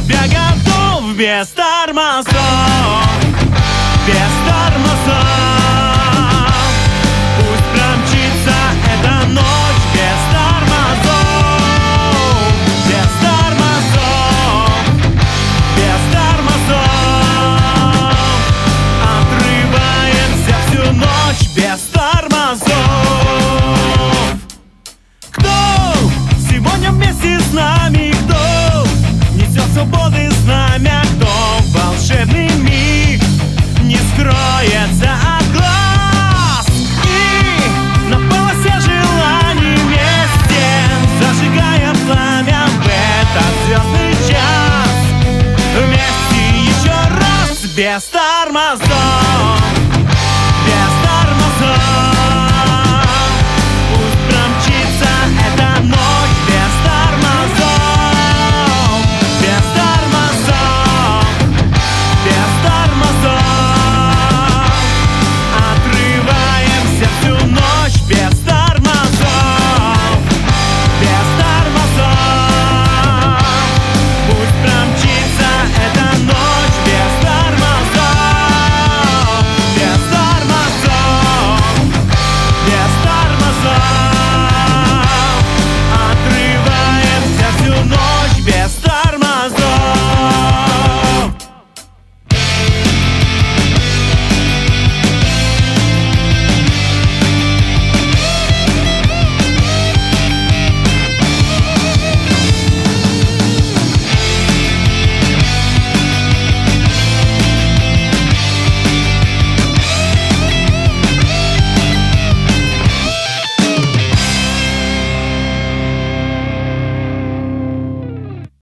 тебя готов без тормозов, без тормозов. Пусть промчится эта ночь без тормозов, без тормозов, без тормозов. Отрываемся всю ночь без тормозов. Кто сегодня вместе с нами? Кто несет свободы знамя? Кто в волшебный миг не скроется от глаз? И на полосе желаний вместе, зажигая пламя в этот звездный час, вместе еще раз без тормозов.